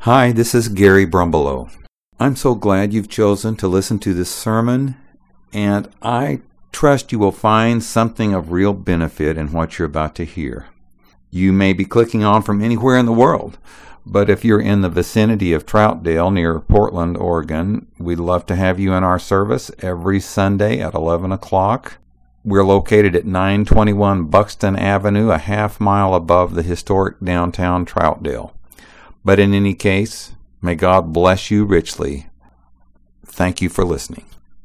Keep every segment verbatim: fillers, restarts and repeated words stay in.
Hi, this is Gary Brumbelow. I'm so glad you've chosen to listen to this sermon, and I trust you will find something of real benefit in what you're about to hear. You may be clicking on from anywhere in the world, but if you're in the vicinity of Troutdale near Portland, Oregon, we'd love to have you in our service every Sunday at eleven o'clock. We're located at nine twenty-one Buxton Avenue, a half mile above the historic downtown Troutdale. But in any case, may God bless you richly. Thank you for listening.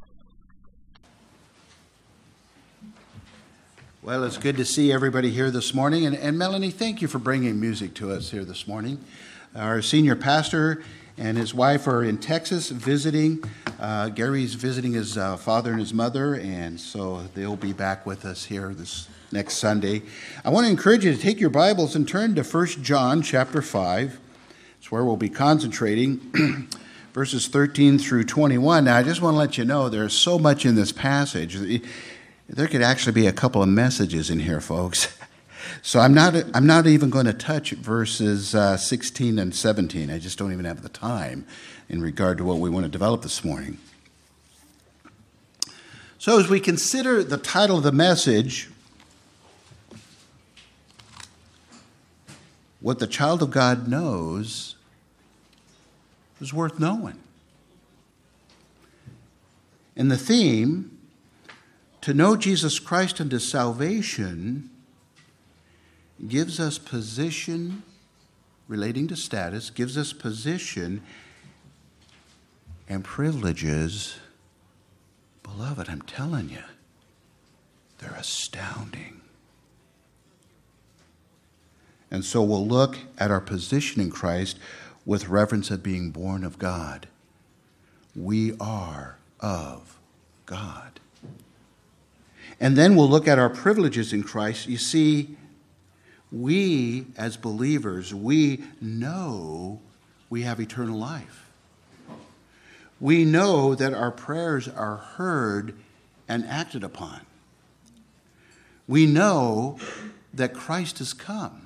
Well, it's good to see everybody here this morning. And, and Melanie, thank you for bringing music to us here this morning. Our senior pastor and his wife are in Texas visiting. Uh, Gary's visiting his uh, father and his mother, and so they'll be back with us here this next Sunday. I want to encourage you to take your Bibles and turn to First John chapter five. It's where we'll be concentrating, verses thirteen through twenty-one. Now, I just want to let you know there's so much in this passage. There could actually be a couple of messages in here, folks. So I'm not I'm not even going to touch verses uh, sixteen and seventeen. I just don't even have the time in regard to what we want to develop this morning. So as we consider the title of the message, what the child of God knows is worth knowing. And the theme, to know Jesus Christ unto salvation, gives us position relating to status, gives us position and privileges. Beloved, I'm telling you, they're astounding. And so we'll look at our position in Christ with reference of being born of God. We are of God. And then we'll look at our privileges in Christ. You see, we as believers, we know we have eternal life. We know that our prayers are heard and acted upon. We know that Christ has come.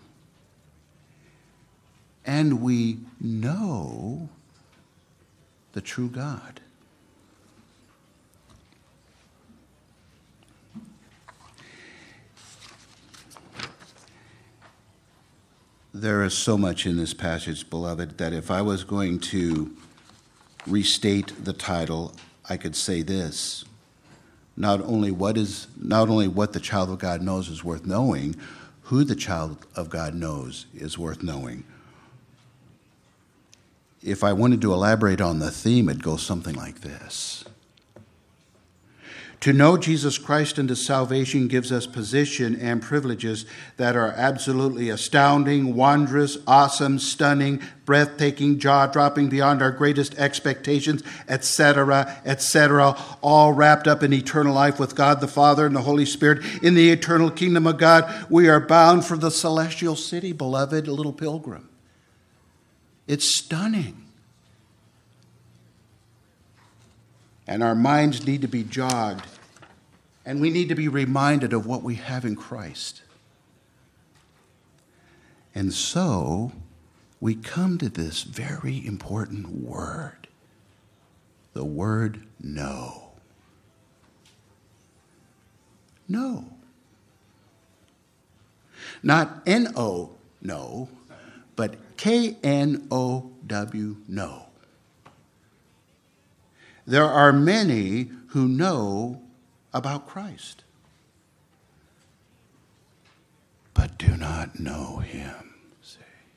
And we know the true God. There is so much in this passage, beloved, that if I was going to restate the title, I could say this. Not only what is, not only what the child of God knows is worth knowing, who the child of God knows is worth knowing. If I wanted to elaborate on the theme, it goes something like this. To know Jesus Christ unto salvation gives us position and privileges that are absolutely astounding, wondrous, awesome, stunning, breathtaking, jaw-dropping, beyond our greatest expectations, et cetera, et cetera, all wrapped up in eternal life with God the Father and the Holy Spirit. In the eternal kingdom of God, we are bound for the celestial city, beloved, a little pilgrim. It's stunning. And our minds need to be jogged. And we need to be reminded of what we have in Christ. And so, we come to this very important word. The word know. Know. Not N O, no, but K N O W, know. There are many who know about Christ, but do not know him. See?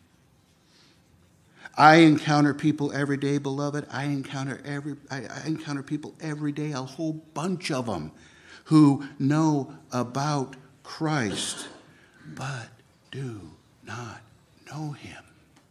I encounter people every day, beloved. I encounter every I, I encounter people every day, a whole bunch of them, who know about Christ, but do not know him.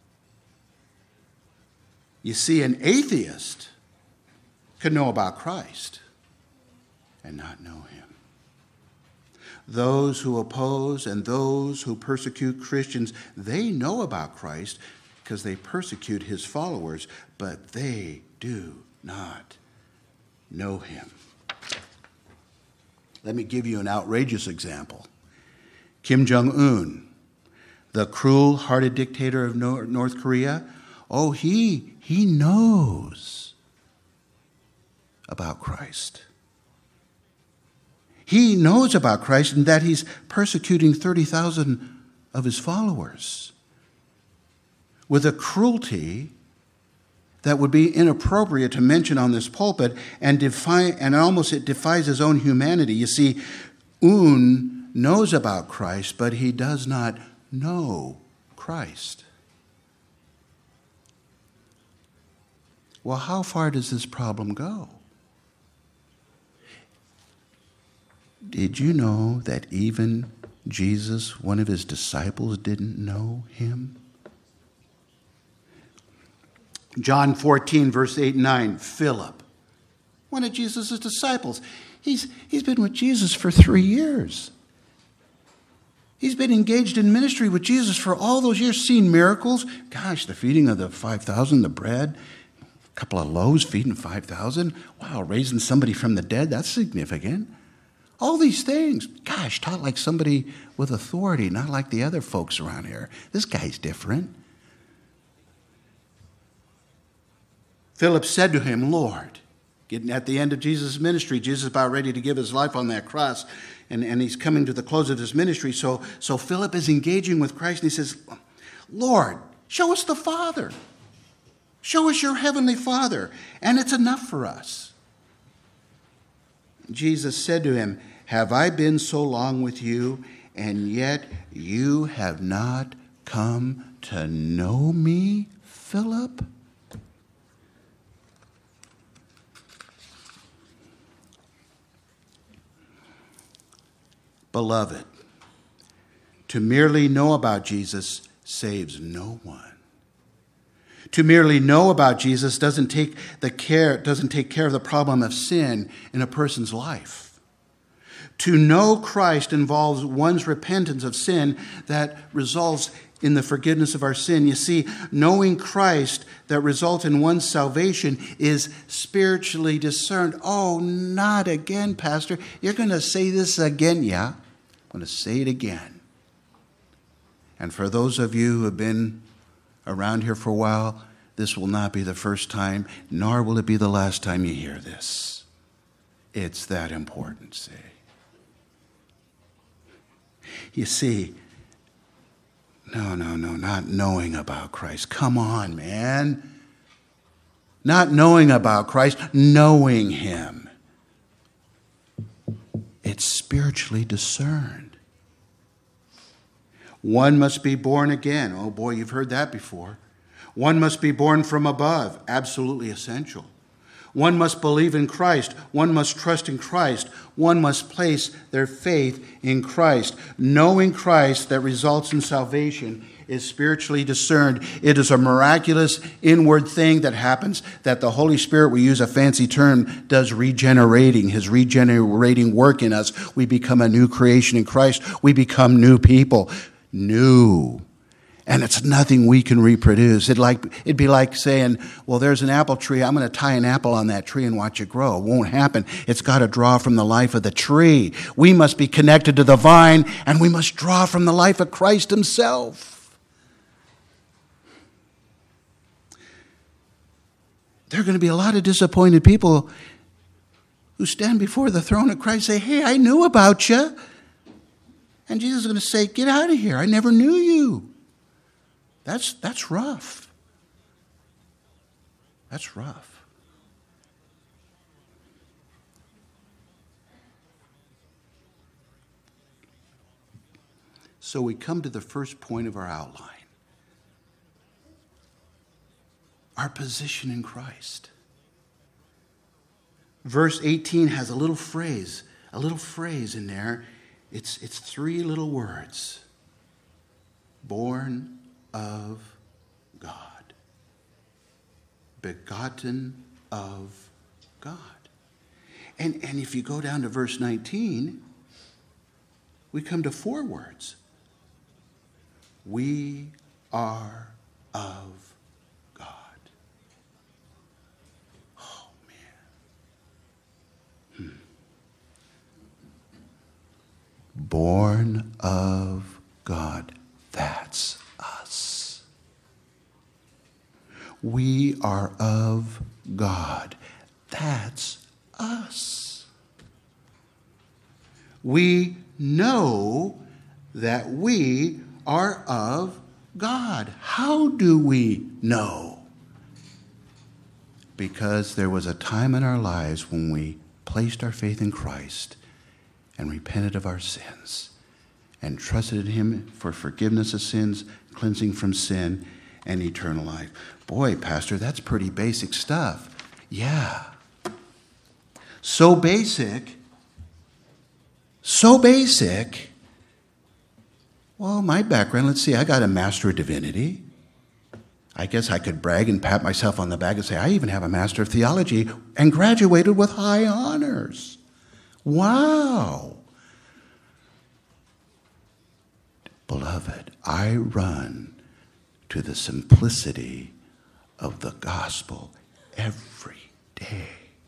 You see, an atheist can know about Christ and not know him. Those who oppose and those who persecute Christians, they know about Christ because they persecute his followers, but they do not know him. Let me give you an outrageous example. Kim Jong-un, the cruel-hearted dictator of North Korea, Oh, he, he knows about Christ. He knows about Christ and that he's persecuting thirty thousand of his followers with a cruelty that would be inappropriate to mention on this pulpit, and defy, and almost it defies his own humanity. You see, Un knows about Christ, but he does not know Christ. Well, how far does this problem go? Did you know that even Jesus, one of his disciples, didn't know him? John fourteen, verse eight and nine, Philip, one of Jesus' disciples. He's, he's been with Jesus for three years. He's been engaged in ministry with Jesus for all those years, seen miracles. Gosh, the feeding of the five thousand, the bread, a couple of loaves feeding five thousand. Wow, raising somebody from the dead, that's significant. All these things. Gosh, taught like somebody with authority, not like the other folks around here. This guy's different. Philip said to him, Lord, getting at the end of Jesus' ministry, Jesus is about ready to give his life on that cross, and, and he's coming to the close of his ministry. So, so Philip is engaging with Christ, and he says, Lord, show us the Father. Show us your heavenly Father, and it's enough for us. Jesus said to him, have I been so long with you, and yet you have not come to know me, Philip? Beloved, to merely know about Jesus saves no one. To merely know about Jesus doesn't take the care, doesn't take care of the problem of sin in a person's life. To know Christ involves one's repentance of sin that results in the forgiveness of our sin. You see, knowing Christ that results in one's salvation is spiritually discerned. Oh, not again, Pastor. You're going to say this again. Yeah, I'm going to say it again. And for those of you who have been around here for a while, this will not be the first time, nor will it be the last time you hear this. It's that important, see. You see, no, no, no, not knowing about Christ. Come on, man. Not knowing about Christ, knowing him. It's spiritually discerned. One must be born again. Oh boy, you've heard that before. One must be born from above. Absolutely essential. One must believe in Christ. One must trust in Christ. One must place their faith in Christ. Knowing Christ that results in salvation is spiritually discerned. It is a miraculous inward thing that happens, that the Holy Spirit, we use a fancy term, does regenerating, his regenerating work in us. We become a new creation in Christ. We become new people. New. And it's nothing we can reproduce. It'd, like, it'd be like saying, well, there's an apple tree. I'm going to tie an apple on that tree and watch it grow. It won't happen. It's got to draw from the life of the tree. We must be connected to the vine, and we must draw from the life of Christ himself. There are going to be a lot of disappointed people who stand before the throne of Christ and say, hey, I knew about you. And Jesus is going to say, get out of here. I never knew you. That's, that's rough. That's rough. So we come to the first point of our outline. Our position in Christ. Verse eighteen has a little phrase, a little phrase in there. It's, it's three little words. Born of God. Begotten of God. And, and if you go down to verse nineteen, we come to four words. We are of God. Oh, man. Hmm. Born of God. That's us. we are of God. That's us. We know that we are of God. How do we know? Because there was a time in our lives when we placed our faith in Christ and repented of our sins and trusted in him for forgiveness of sins, cleansing from sin, and eternal life. Boy, Pastor, that's pretty basic stuff. Yeah. So basic, so basic. Well, my background, let's see, I got a Master of Divinity. I guess I could brag and pat myself on the back and say, I even have a Master of Theology and graduated with high honors. Wow. Beloved, I run to the simplicity of the gospel every day.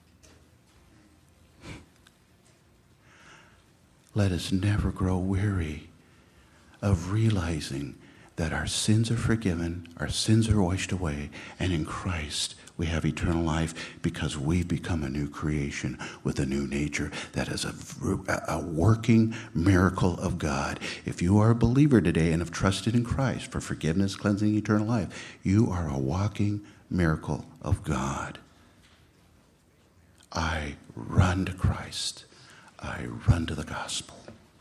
Let us never grow weary of realizing that our sins are forgiven, our sins are washed away, and in Christ we have eternal life because we've become a new creation with a new nature that is a, a working miracle of God. If you are a believer today and have trusted in Christ for forgiveness, cleansing, eternal life, you are a walking miracle of God. I run to Christ. I run to the gospel.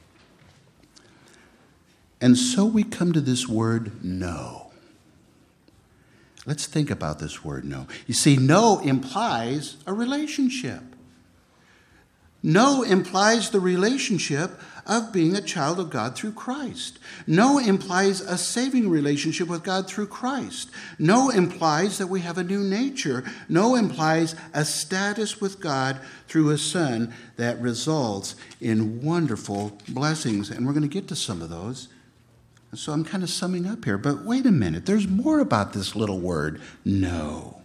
And so we come to this word know. Let's think about this word know. You see, know implies a relationship. Know implies the relationship of being a child of God through Christ. Know implies a saving relationship with God through Christ. Know implies that we have a new nature. Know implies a status with God through His Son that results in wonderful blessings. And we're going to get to some of those. So I'm kind of summing up here, but wait a minute. There's more about this little word, know.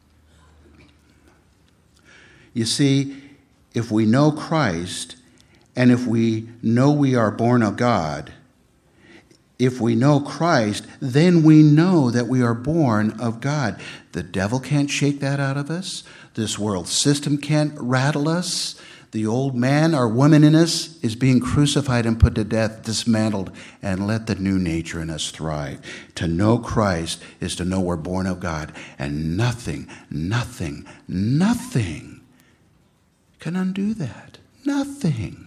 You see, if we know Christ, and if we know we are born of God, if we know Christ, then we know that we are born of God. The devil can't shake that out of us. This world system can't rattle us. The old man or woman in us is being crucified and put to death, dismantled, and let the new nature in us thrive. To know Christ is to know we're born of God, and nothing, nothing, nothing can undo that. Nothing.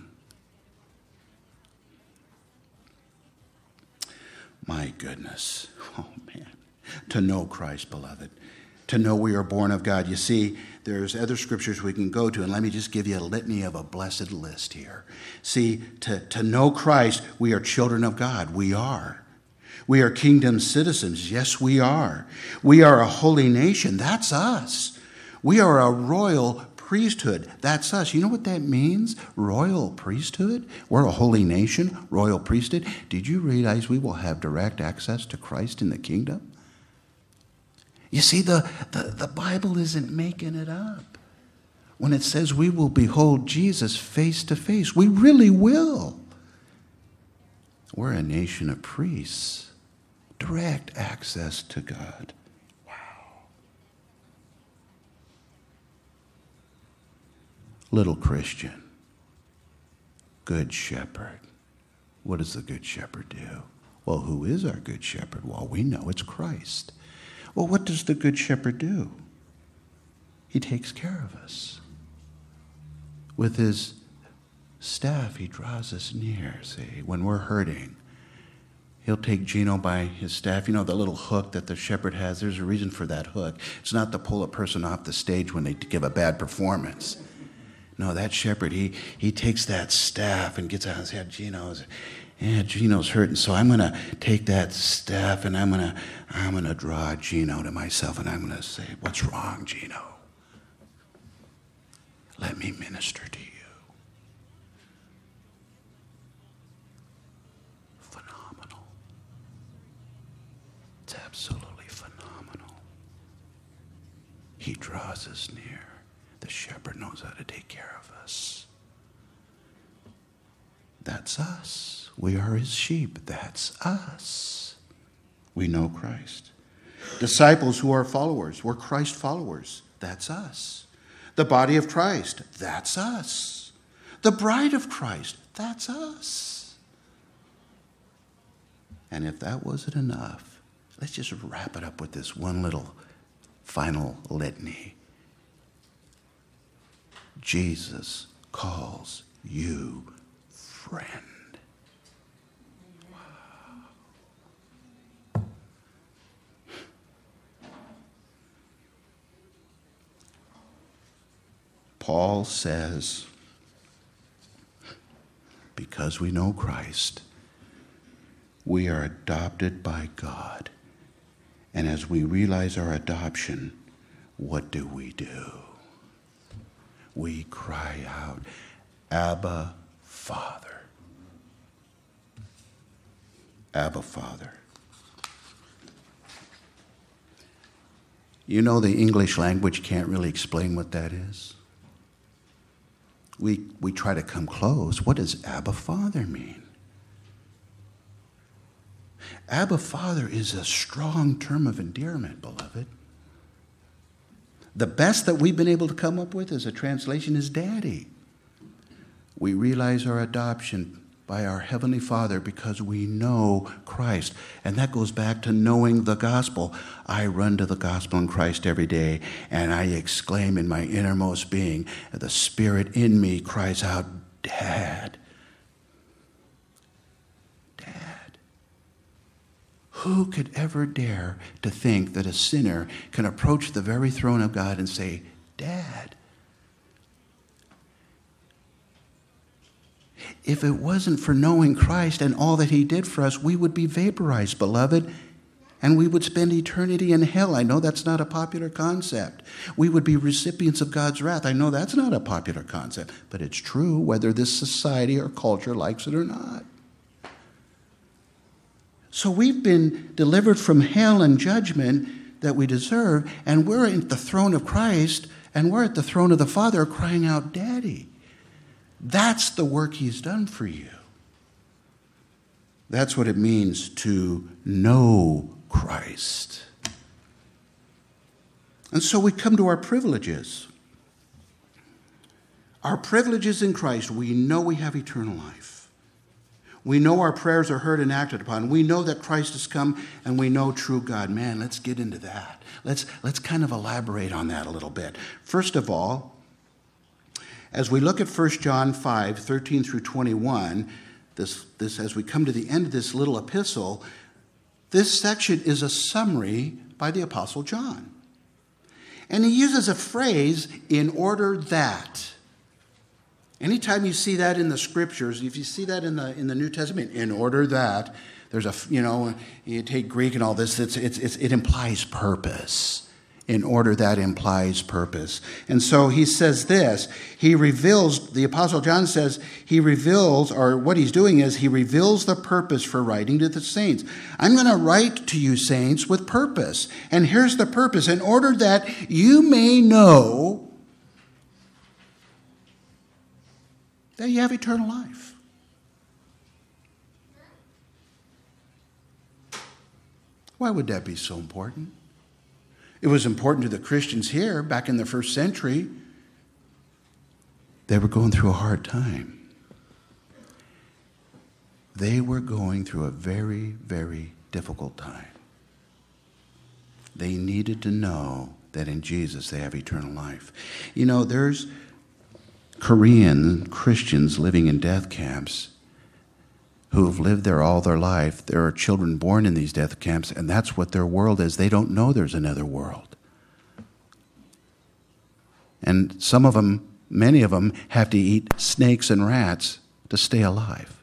My goodness. Oh, man. To know Christ, beloved. To know we are born of God. You see, there's other scriptures we can go to, and let me just give you a litany of a blessed list here. See, to, to know Christ, we are children of God. We are. We are kingdom citizens. Yes, we are. We are a holy nation. That's us. We are a royal priesthood. That's us. You know what that means? Royal priesthood? We're a holy nation, royal priesthood. Did you realize we will have direct access to Christ in the kingdom? You see, the, the, the Bible isn't making it up. When it says we will behold Jesus face to face, we really will. We're a nation of priests. Direct access to God. Wow. Little Christian. Good shepherd. What does the good shepherd do? Well, who is our good shepherd? Well, we know it's Christ. Well, what does the good shepherd do? He takes care of us. With his staff, he draws us near, see, when we're hurting. He'll take Gino by his staff. You know, the little hook that the shepherd has, there's a reason for that hook. It's not to pull a person off the stage when they give a bad performance. No, that shepherd, he he takes that staff and gets out and says, Gino's, yeah, Gino's hurting, so I'm going to take that staff and I'm going to I'm going to draw Gino to myself and I'm going to say, what's wrong, Gino? Let me minister to you. Phenomenal. It's absolutely phenomenal. He draws us near. The shepherd knows how to take care of us. That's us. We are his sheep. That's us. We know Christ. Disciples who are followers. We're Christ followers. That's us. The body of Christ. That's us. The bride of Christ. That's us. And if that wasn't enough, let's just wrap it up with this one little final litany. Jesus calls you friend. Wow. Paul says, because we know Christ, we are adopted by God. And as we realize our adoption, what do we do? We cry out, Abba, Father. Abba, Father. You know, the English language can't really explain what that is. We, we try to come close. What does Abba, Father mean? Abba, Father is a strong term of endearment, beloved. The best that we've been able to come up with as a translation is Daddy. We realize our adoption by our Heavenly Father because we know Christ. And that goes back to knowing the gospel. I run to the gospel in Christ every day, and I exclaim in my innermost being, the Spirit in me cries out, Dad. Dad. Who could ever dare to think that a sinner can approach the very throne of God and say, Dad? If it wasn't for knowing Christ and all that he did for us, we would be vaporized, beloved, and we would spend eternity in hell. I know that's not a popular concept. We would be recipients of God's wrath. I know that's not a popular concept, but it's true whether this society or culture likes it or not. So we've been delivered from hell and judgment that we deserve, and we're at the throne of Christ, and we're at the throne of the Father crying out, Daddy. That's the work he's done for you. That's what it means to know Christ. And so we come to our privileges. Our privileges in Christ, we know we have eternal life. We know our prayers are heard and acted upon. We know that Christ has come, and we know true God. Man, let's get into that. Let's, let's kind of elaborate on that a little bit. First of all, as we look at First John five, thirteen through twenty-one, this, this, as we come to the end of this little epistle, this section is a summary by the Apostle John. And he uses a phrase, in order that. Anytime you see that in the scriptures, if you see that in the in the New Testament, in order that, there's a, you know, you take Greek and all this, it's, it's, it's, it implies purpose. In order that implies purpose. And so he says this, he reveals, the Apostle John says, he reveals, or what he's doing is he reveals the purpose for writing to the saints. I'm going to write to you, saints, with purpose. And here's the purpose, in order that you may know that you have eternal life. Why would that be so important? It was important to the Christians here back in the first century. They were going through a hard time. They were going through a very, very difficult time. They needed to know that in Jesus they have eternal life. You know, there's Korean Christians living in death camps who have lived there all their life. There are children born in these death camps, and that's what their world is. They don't know there's another world. And some of them, many of them, have to eat snakes and rats to stay alive.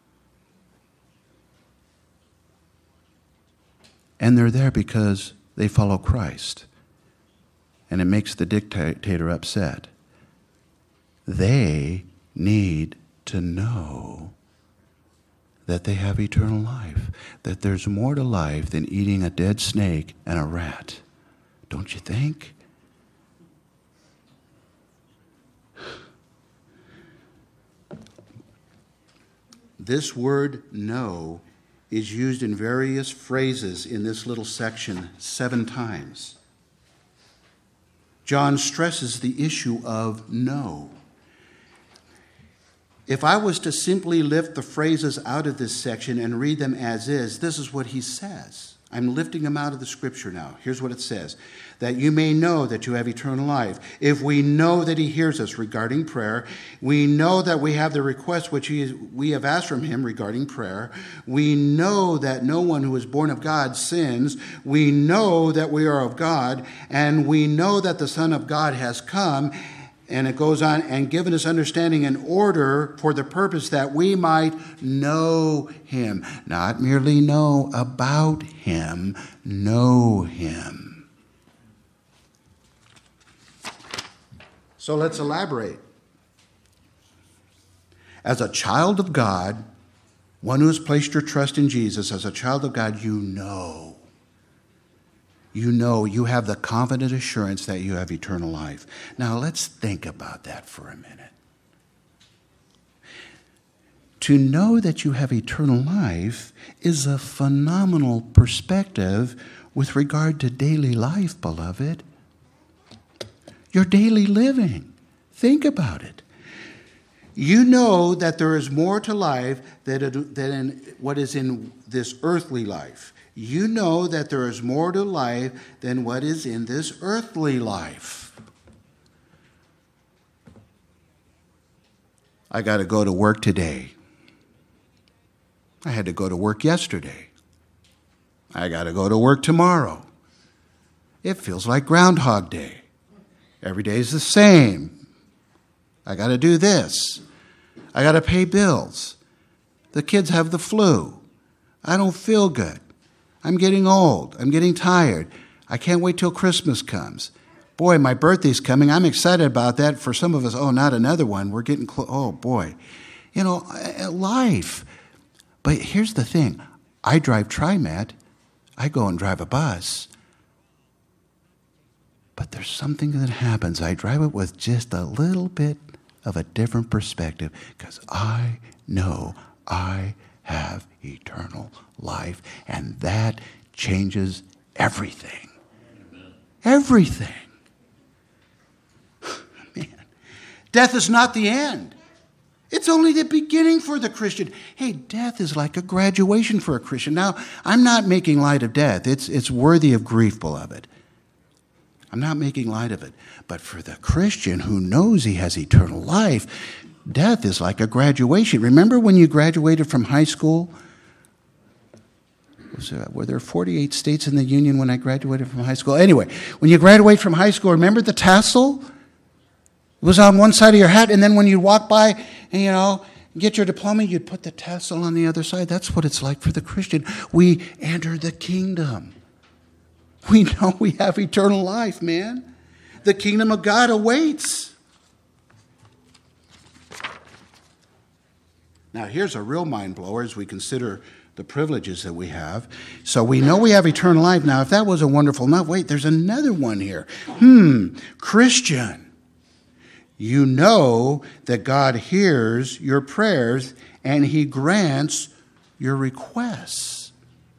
And they're there because they follow Christ. And it makes the dictator upset. They need to know that they have eternal life, that there's more to life than eating a dead snake and a rat. Don't you think? This word know is used in various phrases in this little section seven times. John stresses the issue of know. If I was to simply lift the phrases out of this section and read them as is, this is what he says. I'm lifting them out of the scripture now. Here's what it says. That you may know that you have eternal life. If we know that he hears us regarding prayer, we know that we have the request which he, we have asked from him regarding prayer. We know that no one who is born of God sins. We know that we are of God. And we know that the Son of God has come. And it goes on, and given us understanding in order for the purpose that we might know him. Not merely know about him, know him. So let's elaborate. As a child of God, one who has placed your trust in Jesus, as a child of God, you know. You know, you have the confident assurance that you have eternal life. Now, let's think about that for a minute. To know that you have eternal life is a phenomenal perspective with regard to daily life, beloved. Your daily living. Think about it. You know that there is more to life than in what is in this earthly life. You know that there is more to life than what is in this earthly life. I got to go to work today. I had to go to work yesterday. I got to go to work tomorrow. It feels like Groundhog Day. Every day is the same. I got to do this. I got to pay bills. The kids have the flu. I don't feel good. I'm getting old. I'm getting tired. I can't wait till Christmas comes. Boy, my birthday's coming. I'm excited about that. For some of us, oh, not another one. We're getting close. Oh, boy. You know, life. But here's the thing. I drive TriMet. I go and drive a bus. But there's something that happens. I drive it with just a little bit of a different perspective because I know I have eternal life, and that changes everything. Amen. Everything. Man, death is not the end. It's only the beginning for the Christian. Hey, death is like a graduation for a Christian. Now, I'm not making light of death. It's, it's worthy of grief, beloved. I'm not making light of it. But for the Christian who knows he has eternal life, death is like a graduation. Remember when you graduated from high school? Was there, were there forty-eight states in the Union when I graduated from high school? Anyway, when you graduate from high school, remember the tassel? It was on one side of your hat, and then when you walk by, and, you know, get your diploma, you'd put the tassel on the other side. That's what it's like for the Christian. We enter the kingdom. We know we have eternal life, man. The kingdom of God awaits. Now, here's a real mind blower as we consider the privileges that we have. So we know we have eternal life. Now, if that was a wonderful enough, wait, there's another one here. Hmm, Christian, you know that God hears your prayers and he grants your requests.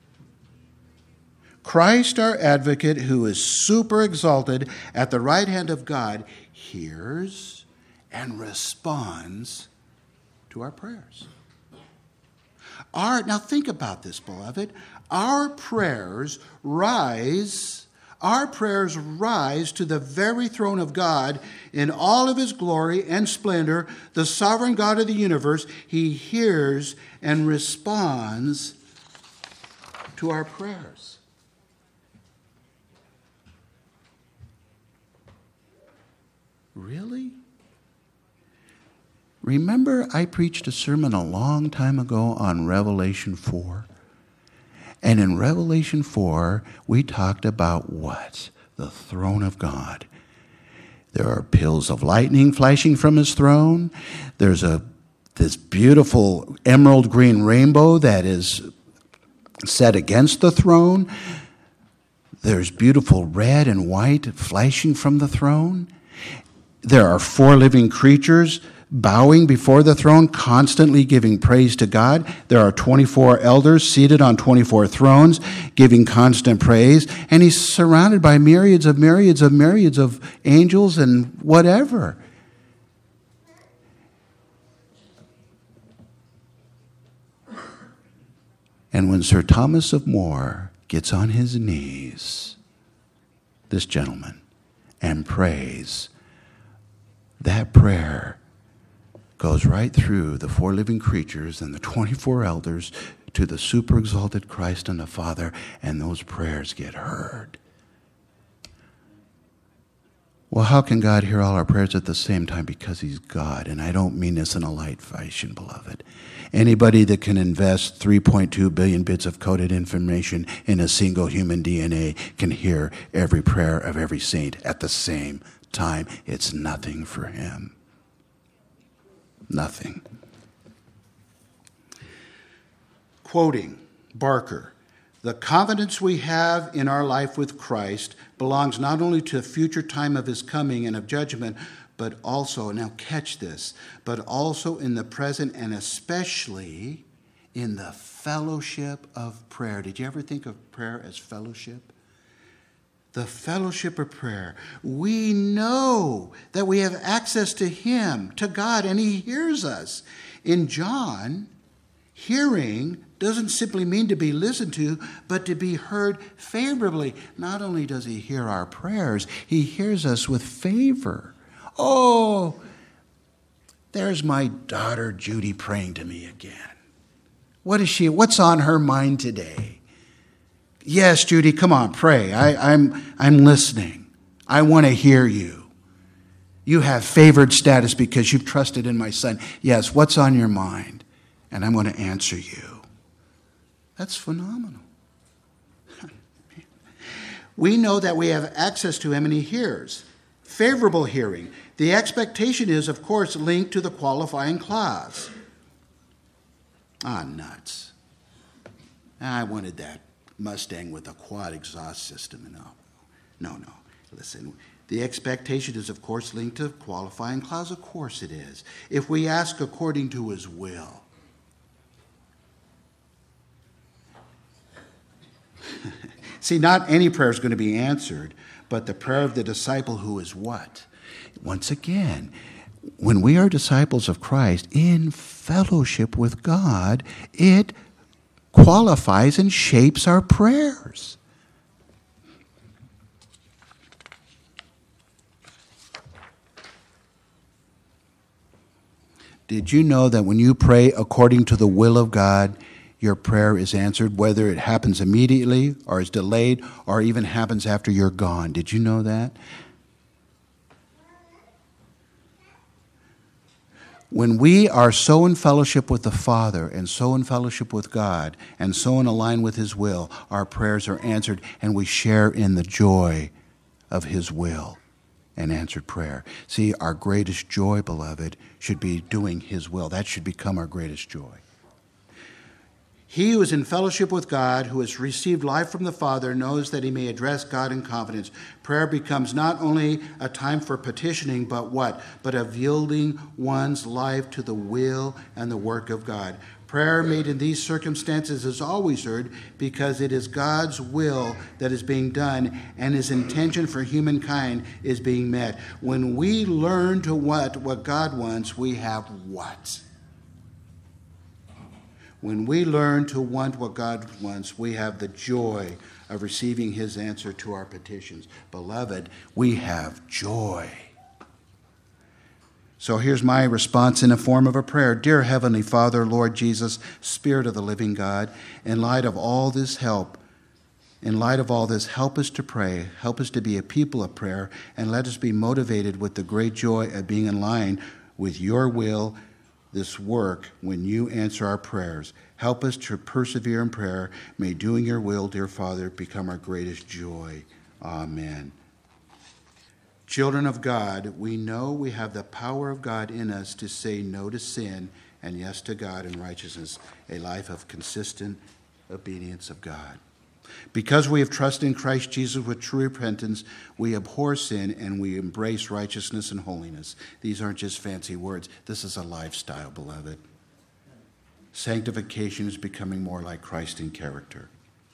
Christ, our advocate, who is super exalted at the right hand of God, hears and responds to our prayers. Our, now think about this, beloved. Our prayers rise, our prayers rise to the very throne of God in all of his glory and splendor, the sovereign God of the universe. He hears and responds to our prayers. Really? Remember, I preached a sermon a long time ago on Revelation four. And in Revelation four, we talked about what? The throne of God. There are peals of lightning flashing from his throne. There's a this beautiful emerald green rainbow that is set against the throne. There's beautiful red and white flashing from the throne. There are four living creatures bowing before the throne, constantly giving praise to God. There are twenty-four elders seated on twenty-four thrones, giving constant praise. And he's surrounded by myriads of myriads of myriads of angels and whatever. And when Sir Thomas of More gets on his knees, this gentleman, and prays, that prayer goes right through the four living creatures and the twenty-four elders to the super exalted Christ and the Father, and those prayers get heard. Well, how can God hear all our prayers at the same time? Because he's God, and I don't mean this in a light fashion, beloved. Anybody that can invest three point two billion bits of coded information in a single human D N A can hear every prayer of every saint at the same time. It's nothing for him. Nothing. Quoting Barker, the confidence we have in our life with Christ belongs not only to the future time of his coming and of judgment, but also, now catch this, but also in the present and especially in the fellowship of prayer. Did you ever think of prayer as fellowship? The fellowship of prayer. We know that we have access to him, to God, and he hears us. In John, hearing doesn't simply mean to be listened to, but to be heard favorably. Not only does he hear our prayers, he hears us with favor. Oh, there's my daughter Judy praying to me again. What is she? What's on her mind today? Yes, Judy, come on, pray. I, I'm, I'm listening. I want to hear you. You have favored status because you've trusted in my son. Yes, what's on your mind? And I'm going to answer you. That's phenomenal. We know that we have access to him and he hears. Favorable hearing. The expectation is, of course, linked to the qualifying clause. Ah, nuts. I wanted that Mustang with a quad exhaust system. No, no, no. Listen, the expectation is, of course, linked to the qualifying clause. Of course it is. If we ask according to his will. See, not any prayer is going to be answered, but the prayer of the disciple who is what? Once again, when we are disciples of Christ in fellowship with God, it qualifies and shapes our prayers. Did you know that when you pray according to the will of God, your prayer is answered, whether it happens immediately or is delayed or even happens after you're gone? Did you know that? When we are so in fellowship with the Father and so in fellowship with God and so in line with his will, our prayers are answered and we share in the joy of his will and answered prayer. See, our greatest joy, beloved, should be doing his will. That should become our greatest joy. He who is in fellowship with God, who has received life from the Father, knows that he may address God in confidence. Prayer becomes not only a time for petitioning, but what? But of yielding one's life to the will and the work of God. Prayer made in these circumstances is always heard because it is God's will that is being done and his intention for humankind is being met. When we learn to what what God wants, we have what? When we learn to want what God wants, we have the joy of receiving his answer to our petitions. Beloved, we have joy. So here's my response in the form of a prayer. Dear Heavenly Father, Lord Jesus, Spirit of the living God, in light of all this help, in light of all this, help us to pray, help us to be a people of prayer, and let us be motivated with the great joy of being in line with your will, this work when you answer our prayers. Help us to persevere in prayer. May doing your will, dear Father, become our greatest joy. Amen. Children of God, we know we have the power of God in us to say no to sin and yes to God and righteousness, a life of consistent obedience of God. Because we have trusted in Christ Jesus with true repentance, we abhor sin and we embrace righteousness and holiness. These aren't just fancy words. This is a lifestyle, beloved. Sanctification is becoming more like Christ in character.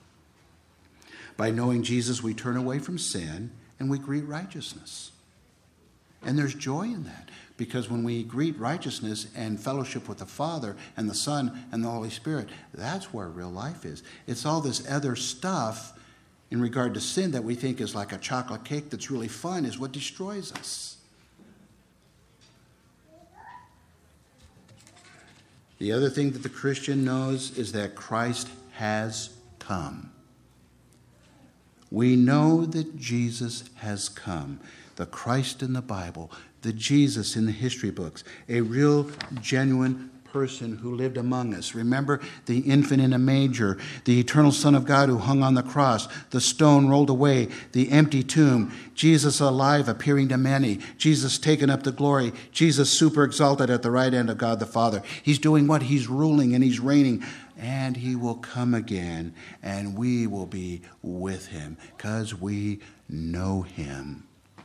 By knowing Jesus, we turn away from sin and we greet righteousness. And there's joy in that, because when we greet righteousness and fellowship with the Father and the Son and the Holy Spirit, that's where real life is. It's all this other stuff in regard to sin that we think is like a chocolate cake that's really fun is what destroys us. The other thing that the Christian knows is that Christ has come. We know that Jesus has come. The Christ in the Bible, the Jesus in the history books, a real, genuine person who lived among us. Remember the infant in a manger, the eternal Son of God who hung on the cross, the stone rolled away, the empty tomb, Jesus alive appearing to many, Jesus taken up to glory, Jesus super exalted at the right hand of God the Father. He's doing what? He's ruling and he's reigning. And he will come again, and we will be with him because we know him.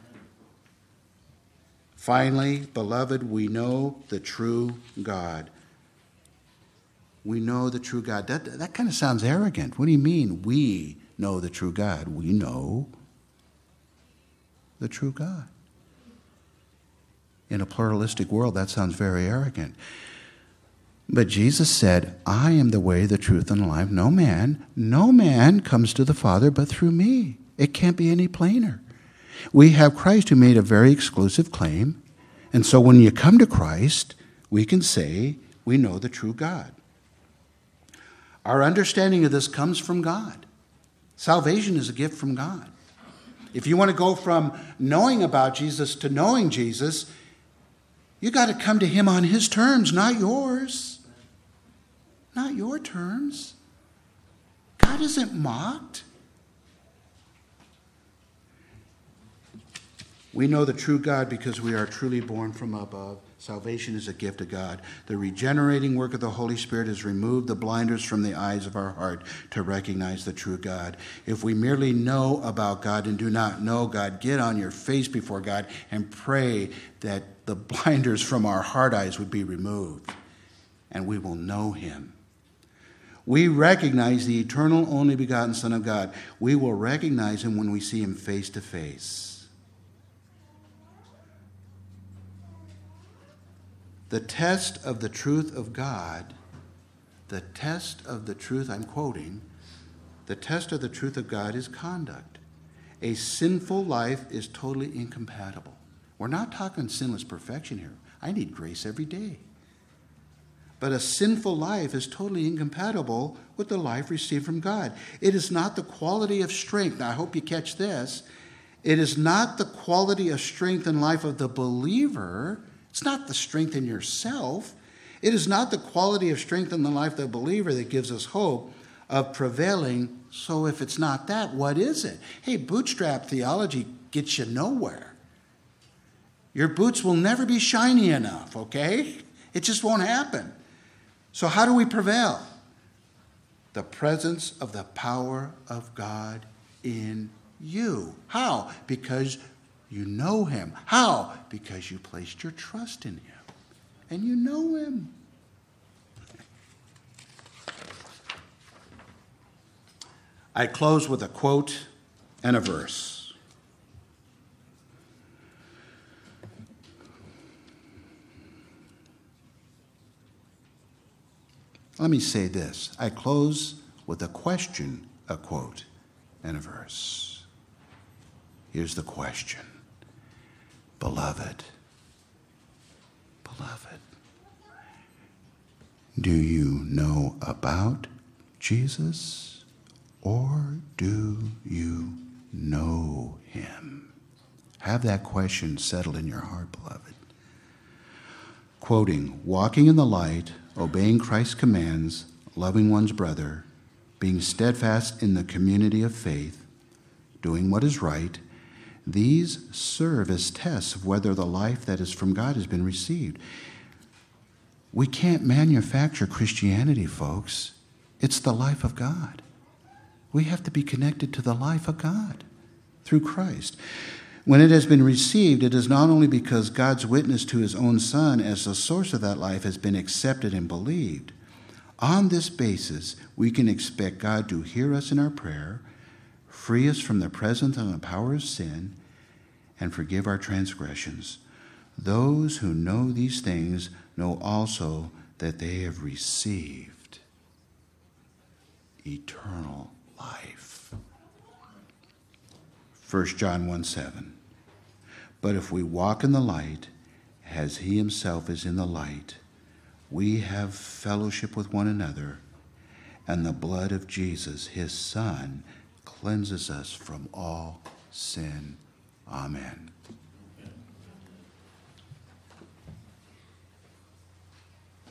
Finally, beloved, we know the true God. We know the true God. That, that kind of sounds arrogant. What do you mean, we know the true God? We know the true God. In a pluralistic world, that sounds very arrogant. But Jesus said, I am the way, the truth, and the life. No man, no man comes to the Father but through me. It can't be any plainer. We have Christ who made a very exclusive claim. And so when you come to Christ, we can say we know the true God. Our understanding of this comes from God. Salvation is a gift from God. If you want to go from knowing about Jesus to knowing Jesus, you got to come to him on his terms, not yours. Not your terms. God isn't mocked. We know the true God because we are truly born from above. Salvation is a gift of God. The regenerating work of the Holy Spirit has removed the blinders from the eyes of our heart to recognize the true God. If we merely know about God and do not know God, get on your face before God and pray that the blinders from our heart eyes would be removed and we will know him. We recognize the eternal only begotten Son of God. We will recognize him when we see him face to face. The test of the truth of God, the test of the truth, I'm quoting, the test of the truth of God is conduct. A sinful life is totally incompatible. We're not talking sinless perfection here. I need grace every day. But a sinful life is totally incompatible with the life received from God. It is not the quality of strength. Now, I hope you catch this. It is not the quality of strength in life of the believer. It's not the strength in yourself. It is not the quality of strength in the life of the believer that gives us hope of prevailing. So if it's not that, what is it? Hey, bootstrap theology gets you nowhere. Your boots will never be shiny enough, okay? It just won't happen. So how do we prevail? The presence of the power of God in you. How? Because you know him. How? Because you placed your trust in him. And you know him. I close with a quote and a verse. Let me say this. I close with a question, a quote, and a verse. Here's the question. Beloved, beloved, do you know about Jesus, or do you know him? Have that question settled in your heart, beloved. Quoting, walking in the light, obeying Christ's commands, loving one's brother, being steadfast in the community of faith, doing what is right, these serve as tests of whether the life that is from God has been received. We can't manufacture Christianity, folks. It's the life of God. We have to be connected to the life of God through Christ. When it has been received, it is not only because God's witness to his own Son as the source of that life has been accepted and believed. On this basis, we can expect God to hear us in our prayer, free us from the presence and the power of sin, and forgive our transgressions. Those who know these things know also that they have received eternal life. First John one seven. But if we walk in the light, as he himself is in the light, we have fellowship with one another, and the blood of Jesus, his Son, cleanses us from all sin. Amen.